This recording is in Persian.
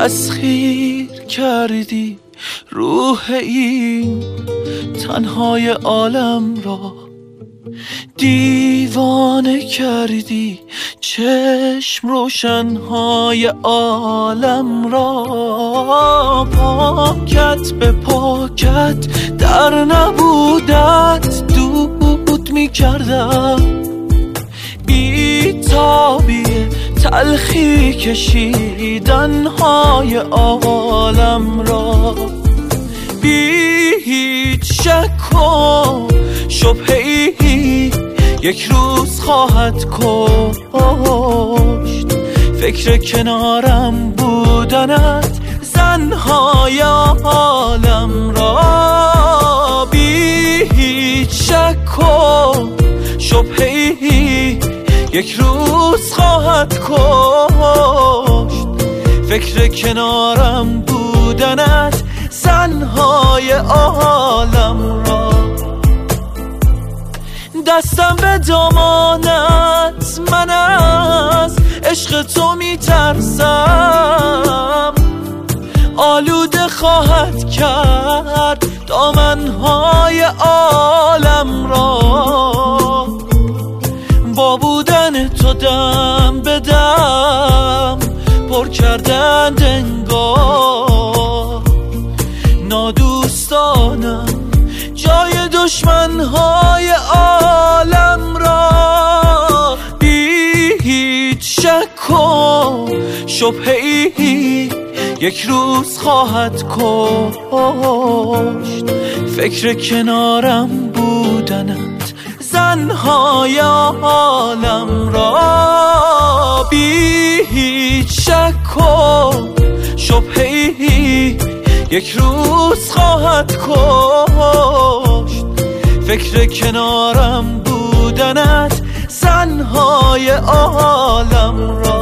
تسخیر کردی روح این تنهای عالم را، دیوانه کردی چشم روشنهای عالم را. پاکت به پاکت در نبودت دود می کردم، بی تابی تلخی کشیدنهای عالم را. بی هیچ شک و شبهه‌ای یک روز خواهد کشت فکر کنارم بودنت زنهای عالم را. بی هیچ شک و شبهه‌ای یک روز خواهد کشت فکر کنارم بودنت زنهای عالم را. دستم به دامانت من از عشق تو می ترسم، آلوده خواهد کرد دامنهای عالم را. با بودن تو دم به دم پر کردند انگار، نادوستانم جای دشمنهای عالم را. بی هیچ شک و شبهه‌ای یک روز خواهد کشت فکر کنارم بودنت زنهای عالم را. بی هیچ شک و شبهه‌ای یک روز خواهد کشت فکر کنارم بودنت زنهای عالم را.